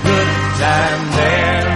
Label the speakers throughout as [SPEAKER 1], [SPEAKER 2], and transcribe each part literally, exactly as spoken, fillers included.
[SPEAKER 1] good time then.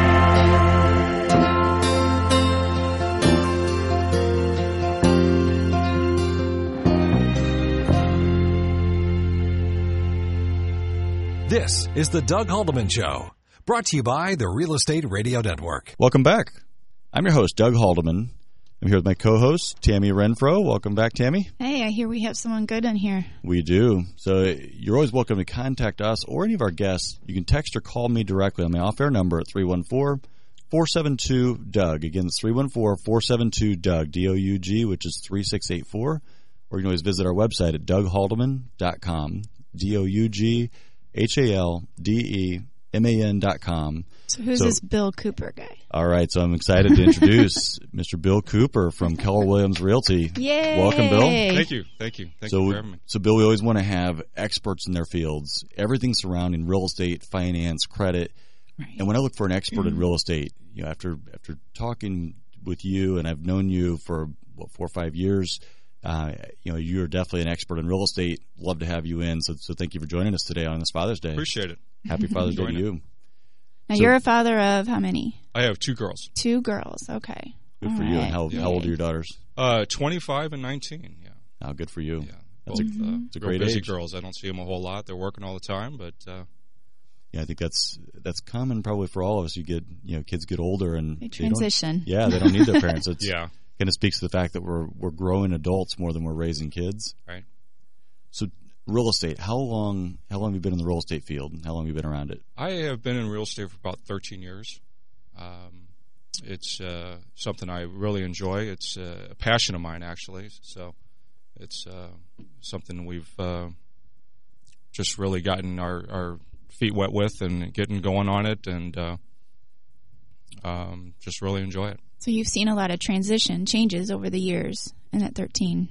[SPEAKER 2] This is the Doug Haldeman Show, brought to you by the Real Estate Radio Network.
[SPEAKER 3] Welcome back. I'm your host, Doug Haldeman. I'm here with my co-host, Tammy Renfro. Welcome back, Tammy.
[SPEAKER 4] Hey, I hear we have someone good in here.
[SPEAKER 3] We do. So you're always welcome to contact us or any of our guests. You can text or call me directly on my off-air number at three one four, four seven two, D U G. Again, it's three one four, four seven two, D U G, D O U G, which is three six eight four. Or you can always visit our website at doug haldeman dot com, D O U G H A L D E M A N dot com.
[SPEAKER 4] So who's so, this Bill Cooper guy?
[SPEAKER 3] All right, so I'm excited to introduce Mister Bill Cooper from Keller Williams Realty.
[SPEAKER 4] Yay!
[SPEAKER 3] Welcome, Bill.
[SPEAKER 5] Thank you, thank you, thank
[SPEAKER 3] so,
[SPEAKER 5] you for having me.
[SPEAKER 3] So, Bill, we always want to have experts in their fields, everything surrounding real estate, finance, credit.
[SPEAKER 4] Right.
[SPEAKER 3] And when I look for an expert in real estate, you know, after after talking with you, and I've known you for what, four or five years. Uh, you know, you're definitely an expert in real estate. Love to have you in. So, so thank you for joining us today on this Father's Day.
[SPEAKER 5] Appreciate it.
[SPEAKER 3] Happy Father's Day to you.
[SPEAKER 4] Now,
[SPEAKER 3] so,
[SPEAKER 4] you're a father of how many?
[SPEAKER 5] I have two girls.
[SPEAKER 4] Two girls. Okay.
[SPEAKER 3] Good
[SPEAKER 4] All
[SPEAKER 3] for
[SPEAKER 4] right.
[SPEAKER 3] you. And how,
[SPEAKER 5] yeah.
[SPEAKER 3] how old are your daughters?
[SPEAKER 5] Uh, twenty-five and nineteen. Yeah.
[SPEAKER 3] Oh, good for you.
[SPEAKER 5] Yeah.
[SPEAKER 3] That's
[SPEAKER 5] Both,
[SPEAKER 3] a,
[SPEAKER 5] uh,
[SPEAKER 3] it's a
[SPEAKER 5] real
[SPEAKER 3] great
[SPEAKER 5] busy
[SPEAKER 3] age.
[SPEAKER 5] girls. I don't see them a whole lot. They're working all the time, but uh,
[SPEAKER 3] yeah, I think that's that's common probably for all of us. You get you know kids get older and
[SPEAKER 4] They
[SPEAKER 3] they
[SPEAKER 4] transition.
[SPEAKER 3] don't, yeah, they don't need their parents. It's,
[SPEAKER 5] yeah.
[SPEAKER 3] Kind of speaks to the fact that we're we're growing adults more than we're raising kids.
[SPEAKER 5] Right.
[SPEAKER 3] So, real estate. How long? How long have you been in the real estate field? How long have you been around it?
[SPEAKER 5] I have been in real estate for about thirteen years. Um, it's uh, something I really enjoy. It's uh, a passion of mine, actually. So, it's uh, something we've uh, just really gotten our, our feet wet with and getting going on it, and uh, um, just really enjoy it.
[SPEAKER 4] So you've seen a lot of transition changes over the years in at thirteen.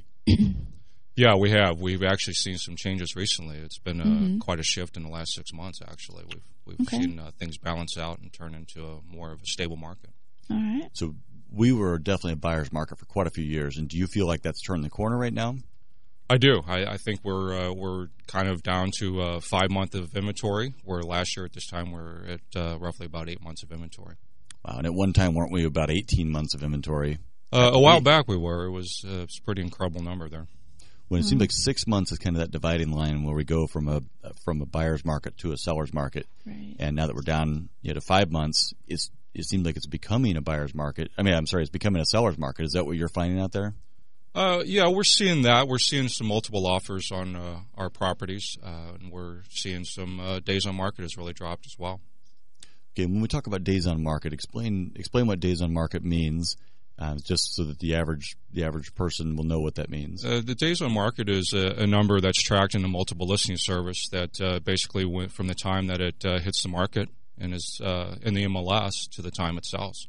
[SPEAKER 5] Yeah, we have. We've actually seen some changes recently. It's been uh,
[SPEAKER 4] mm-hmm.
[SPEAKER 5] quite a shift in the last six months, actually. We've we've
[SPEAKER 4] okay.
[SPEAKER 5] seen uh, things balance out and turn into a more of a stable market.
[SPEAKER 4] All right.
[SPEAKER 3] So we were definitely a buyer's market for quite a few years. And do you feel like that's turned the corner right now?
[SPEAKER 5] I do. I, I think we're uh, we're kind of down to uh, five months of inventory, where last year at this time we were at uh, roughly about eight months of inventory.
[SPEAKER 3] Wow, and at one time, weren't we about eighteen months of inventory?
[SPEAKER 5] Uh, a while back we were. It was, uh, it was a pretty incredible number there.
[SPEAKER 3] When it mm-hmm. seems like six months is kind of that dividing line where we go from a from a buyer's market to a seller's market.
[SPEAKER 4] Right.
[SPEAKER 3] And now that we're down you know, to five months, it's, it seems like it's becoming a buyer's market. I mean, I'm sorry, it's becoming a seller's market. Is that what you're finding out there?
[SPEAKER 5] Uh, yeah, we're seeing that. We're seeing some multiple offers on uh, our properties, uh, and we're seeing some uh, days on market has really dropped as well.
[SPEAKER 3] Okay, when we talk about days on market, explain explain what days on market means, uh, just so that the average the average person will know what that means.
[SPEAKER 5] Uh, the days on market is a, a number that's tracked in the multiple listing service that uh, basically went from the time that it uh, hits the market and is uh, in the M L S to the time it sells.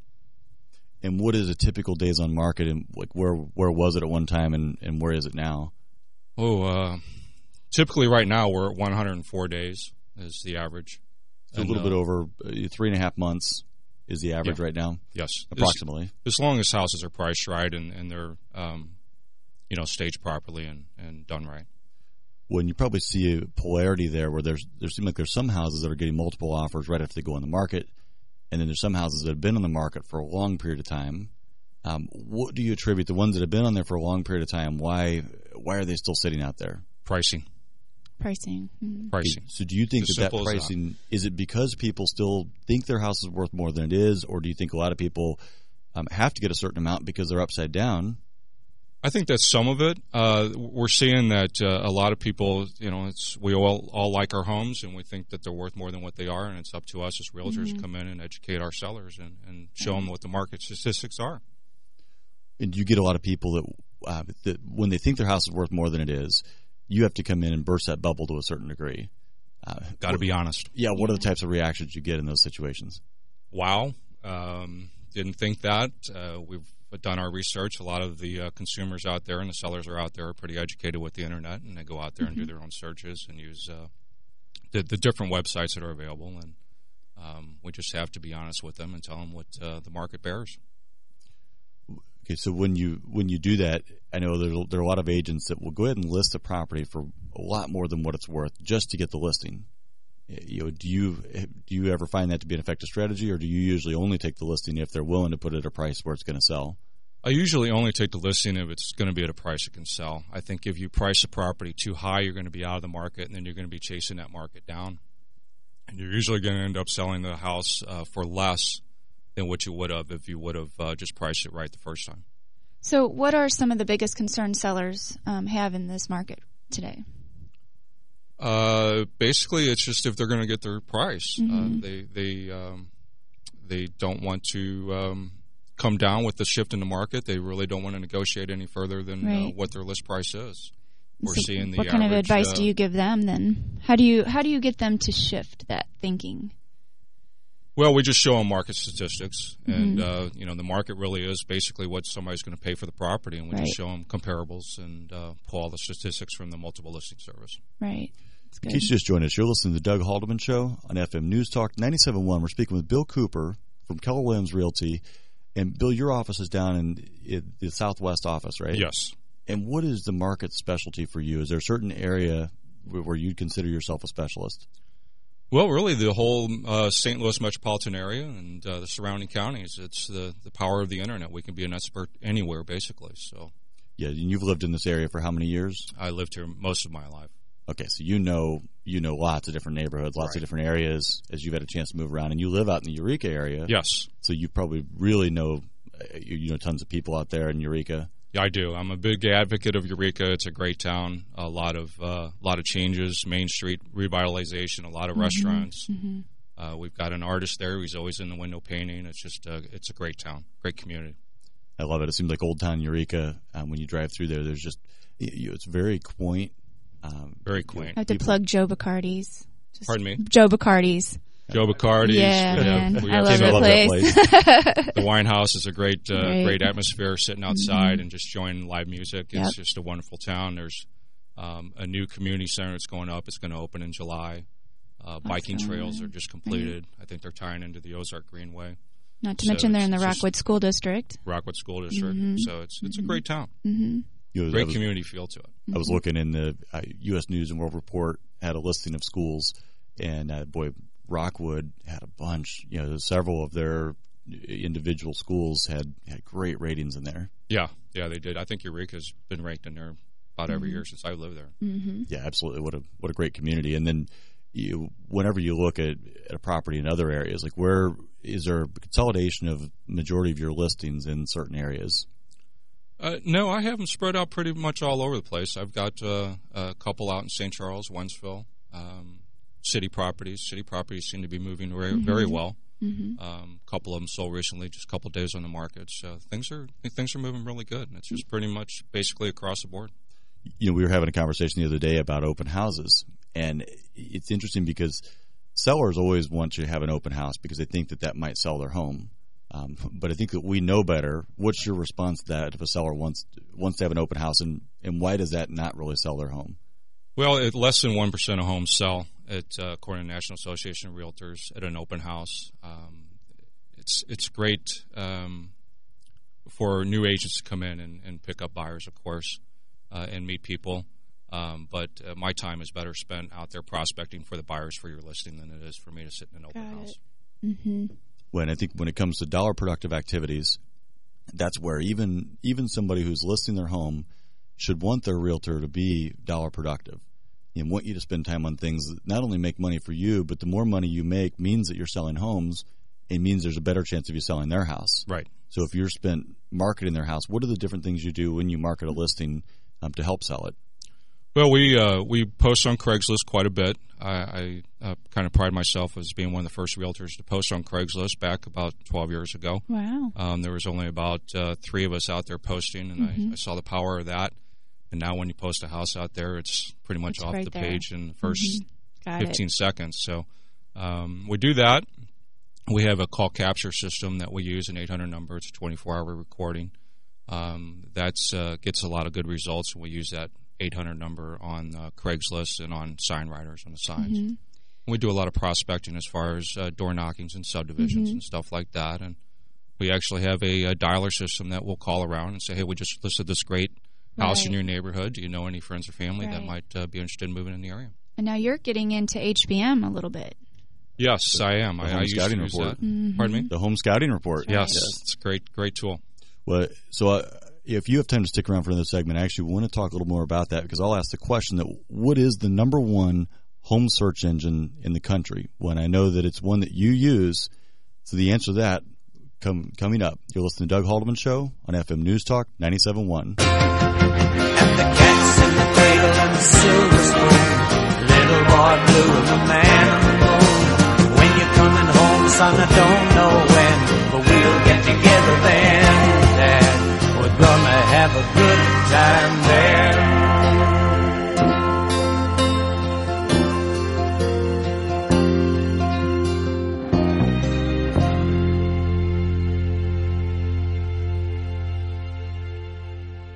[SPEAKER 3] And what is a typical days on market, and like where where was it at one time, and, and where is it now?
[SPEAKER 5] Oh, uh, typically right now we're at one hundred four days is the average.
[SPEAKER 3] So
[SPEAKER 5] and,
[SPEAKER 3] a little
[SPEAKER 5] uh,
[SPEAKER 3] bit over uh, three and a half months is the average
[SPEAKER 5] yeah.
[SPEAKER 3] right now?
[SPEAKER 5] Yes.
[SPEAKER 3] Approximately.
[SPEAKER 5] As, as long as houses are priced right and, and they're, um, you know, staged properly and, and done right.
[SPEAKER 3] When you probably see a polarity there where there's there seems like there's some houses that are getting multiple offers right after they go on the market, and then there's some houses that have been on the market for a long period of time. Um, what do you attribute the ones that have been on there for a long period of time? Why why are they still sitting out there?
[SPEAKER 5] Pricing.
[SPEAKER 4] Pricing. Mm-hmm.
[SPEAKER 5] Pricing.
[SPEAKER 3] So do you think
[SPEAKER 5] As
[SPEAKER 3] that that
[SPEAKER 5] simple as
[SPEAKER 3] pricing,
[SPEAKER 5] that.
[SPEAKER 3] is it because people still think their house is worth more than it is, or do you think a lot of people um, have to get a certain amount because they're upside down?
[SPEAKER 5] I think that's some of it. Uh, we're seeing that uh, a lot of people, you know, it's we all all like our homes and we think that they're worth more than what they are, and it's up to us as realtors
[SPEAKER 4] mm-hmm.
[SPEAKER 5] to come in and educate our sellers and, and show them what the market statistics are.
[SPEAKER 3] And you get a lot of people that, uh, that when they think their house is worth more than it is, you have to come in and burst that bubble to a certain degree. Uh,
[SPEAKER 5] Got to be honest.
[SPEAKER 3] Yeah, what are the types of reactions you get in those situations?
[SPEAKER 5] Wow. Um, didn't think that. Uh, we've done our research. A lot of the uh, consumers out there and the sellers are out there are pretty educated with the internet, and they go out there mm-hmm. and do their own searches and use uh, the, the different websites that are available. And um, we just have to be honest with them and tell them what uh, the market bears.
[SPEAKER 3] Okay, so when you when you do that, I know there there are a lot of agents that will go ahead and list the property for a lot more than what it's worth just to get the listing. You know, do you do you ever find that to be an effective strategy, or do you usually only take the listing if they're willing to put it at a price where it's going to sell?
[SPEAKER 5] I usually only take the listing if it's going to be at a price it can sell. I think if you price a property too high, you're going to be out of the market, and then you're going to be chasing that market down. And you're usually going to end up selling the house uh, for less than what you would have if you would have uh, just priced it right the first time.
[SPEAKER 4] So what are some of the biggest concerns sellers um, have in this market today?
[SPEAKER 5] Uh, basically, it's just if they're going to get their price.
[SPEAKER 4] Mm-hmm.
[SPEAKER 5] Uh, they they um, they don't want to um, come down with the shift in the market. They really don't want to negotiate any further than
[SPEAKER 4] right.
[SPEAKER 5] uh, what their list price is. We're
[SPEAKER 4] so
[SPEAKER 5] seeing the
[SPEAKER 4] what kind
[SPEAKER 5] average,
[SPEAKER 4] of advice
[SPEAKER 5] uh,
[SPEAKER 4] do you give them then? How do you how do you get them to shift that thinking?
[SPEAKER 5] Well, we just show them market statistics,
[SPEAKER 4] Mm-hmm.
[SPEAKER 5] and uh, you know the market really is basically what somebody's going to pay for the property, and we
[SPEAKER 4] right.
[SPEAKER 5] just show them comparables and uh, pull all the statistics from the multiple listing service.
[SPEAKER 4] Right.
[SPEAKER 3] In case you just joined us, you're listening to the Doug Haldeman Show on F M News Talk ninety-seven point one. We're speaking with Bill Cooper from Keller Williams Realty. And, Bill, your office is down in, in the Southwest office, right?
[SPEAKER 5] Yes.
[SPEAKER 3] And what is the market specialty for you? Is there a certain area where, where you'd consider yourself a specialist?
[SPEAKER 5] Well, really, the whole uh, Saint Louis metropolitan area and uh, the surrounding counties. It's the, the power of the Internet. We can be an expert anywhere, basically. So,
[SPEAKER 3] Yeah, and you've lived in this area for how many years?
[SPEAKER 5] I lived here most of my life.
[SPEAKER 3] Okay, so you know you know lots of different neighborhoods, lots
[SPEAKER 5] Right.
[SPEAKER 3] of different areas as you've had a chance to move around, and you live out in the Eureka area.
[SPEAKER 5] Yes.
[SPEAKER 3] So you probably really know uh, you, you know tons of people out there in Eureka.
[SPEAKER 5] Yeah, I do. I'm a big advocate of Eureka. It's a great town. A lot of uh, lot of changes, Main Street revitalization, a lot of
[SPEAKER 4] Mm-hmm.
[SPEAKER 5] restaurants.
[SPEAKER 4] Mm-hmm.
[SPEAKER 5] Uh, we've got an artist there. He's always in the window painting. It's just uh, it's a great town, great community.
[SPEAKER 3] I love it. It seems like Old Town Eureka. Um, when you drive through there, there's just you, it's very quaint. Um,
[SPEAKER 5] Very quaint.
[SPEAKER 4] I have to
[SPEAKER 3] people-
[SPEAKER 4] plug Joe Bacardi's. Just
[SPEAKER 5] Pardon me?
[SPEAKER 4] Joe Bacardi's.
[SPEAKER 5] Joe Bacardi's.
[SPEAKER 4] Yeah,
[SPEAKER 5] we have-
[SPEAKER 4] man.
[SPEAKER 5] we
[SPEAKER 4] I
[SPEAKER 5] have
[SPEAKER 4] love
[SPEAKER 5] some-
[SPEAKER 4] that
[SPEAKER 3] love that
[SPEAKER 4] place.
[SPEAKER 3] place.
[SPEAKER 5] The Wine House is a great, uh,
[SPEAKER 4] Right.
[SPEAKER 5] great atmosphere. Sitting outside and just enjoying live music. It's
[SPEAKER 4] Yep.
[SPEAKER 5] just a wonderful town. There's um, a new community center that's going up. It's going to open in July. Uh, biking
[SPEAKER 4] Awesome.
[SPEAKER 5] trails are just completed. I think they're tying into the Ozark Greenway,
[SPEAKER 4] Not to
[SPEAKER 5] So
[SPEAKER 4] mention they're in the
[SPEAKER 5] it's just-
[SPEAKER 4] Rockwood School District.
[SPEAKER 5] Rockwood School District.
[SPEAKER 4] Mhm.
[SPEAKER 5] So it's it's a great town.
[SPEAKER 4] Mm-hmm.
[SPEAKER 3] You know, I
[SPEAKER 5] Great
[SPEAKER 3] was-
[SPEAKER 5] community feel to it.
[SPEAKER 3] I was looking in the uh, U S News and World Report had a listing of schools, and uh, boy, Rockwood had a bunch. You know, several of their individual schools had, had great ratings in there.
[SPEAKER 5] Yeah, yeah, they did. I think Eureka's been ranked in there about every year since I lived there.
[SPEAKER 4] Mm-hmm.
[SPEAKER 3] Yeah, absolutely. What a what a great community. And then, you, whenever you look at, at a property in other areas, like where is there a consolidation of majority of your listings in certain areas?
[SPEAKER 5] Uh, no, I have them spread out pretty much all over the place. I've got uh, a couple out in Saint Charles, Wentzville, um, city properties. City properties seem to be moving very, very well.
[SPEAKER 4] Mm-hmm.
[SPEAKER 5] Um, a couple of them sold recently, just a couple of days on the market. So things are things are moving really good, and it's just pretty much basically across the board.
[SPEAKER 3] You know, we were having a conversation the other day about open houses, and it's interesting because sellers always want you to have an open house because they think that that might sell their home. Um, but I think that we know better. What's your response to that if a seller wants wants to have an open house, and, and why does that not really sell their home?
[SPEAKER 5] Well, it, less than one percent of homes sell, at, uh, according to the National Association of Realtors, at an open house. Um, it's it's great um, for new agents to come in and, and pick up buyers, of course, uh, and meet people. Um, but uh, my time is better spent out there prospecting for the buyers for your listing than it is for me to sit in an open
[SPEAKER 4] Got
[SPEAKER 5] house.
[SPEAKER 4] it. Mm-hmm.
[SPEAKER 3] When I think when it comes to dollar productive activities, that's where even even somebody who's listing their home should want their realtor to be dollar productive and want you to spend time on things that not only make money for you, but the more money you make means that you're selling homes. It means there's a better chance of you selling their house.
[SPEAKER 5] Right.
[SPEAKER 3] So if you're spent marketing their house, what are the different things you do when you market a listing um, to help sell it?
[SPEAKER 5] Well, we uh, we post on Craigslist quite a bit. I, I uh, kind of pride myself as being one of the first realtors to post on Craigslist back about twelve years ago.
[SPEAKER 4] Wow.
[SPEAKER 5] Um, there was only about uh, three of us out there posting, and
[SPEAKER 4] Mm-hmm.
[SPEAKER 5] I, I saw the power of that. And now when you post a house out there, it's pretty much
[SPEAKER 4] It's
[SPEAKER 5] off
[SPEAKER 4] right
[SPEAKER 5] the
[SPEAKER 4] there.
[SPEAKER 5] page in the first
[SPEAKER 4] Mm-hmm. Got
[SPEAKER 5] fifteen
[SPEAKER 4] it.
[SPEAKER 5] seconds. So um, we do that. We have a call capture system that we use, an eight hundred number. It's a twenty-four hour recording. Um, that uh, gets a lot of good results, and we use that eight hundred number on uh, Craigslist and on sign writers on the signs.
[SPEAKER 4] Mm-hmm.
[SPEAKER 5] We do a lot of prospecting as far as uh, door knockings and subdivisions
[SPEAKER 4] Mm-hmm.
[SPEAKER 5] and stuff like that. And we actually have a, a dialer system that will call around and say, hey, we just listed this great house in
[SPEAKER 4] Right.
[SPEAKER 5] your neighborhood. Do you know any friends or family that
[SPEAKER 4] Right.
[SPEAKER 5] might uh, be interested in moving in the area?
[SPEAKER 4] And now you're getting into H B M a little bit.
[SPEAKER 5] Yes, I am.
[SPEAKER 3] The
[SPEAKER 5] I,
[SPEAKER 3] home
[SPEAKER 5] I used
[SPEAKER 3] scouting
[SPEAKER 5] to use
[SPEAKER 3] report.
[SPEAKER 5] that.
[SPEAKER 4] Mm-hmm.
[SPEAKER 5] Pardon me?
[SPEAKER 3] The home scouting report.
[SPEAKER 5] Yes,
[SPEAKER 3] Yes.
[SPEAKER 5] it's a great, great tool.
[SPEAKER 3] Well, so uh, if you have time to stick around for another segment, I actually want to talk a little more about that because I'll ask the question that what is the number one home search engine in the country? When I know that it's one that you use, so the answer to that come, coming up. You're listening to Doug Haldeman Show on F M News Talk ninety-seven point one.
[SPEAKER 1] And the cat's in the cradle and the silver spoon, little boy blue and the man on the moon. When you're coming home, son, I don't know when, but we'll get together then, Dad. We're gonna have a good time there.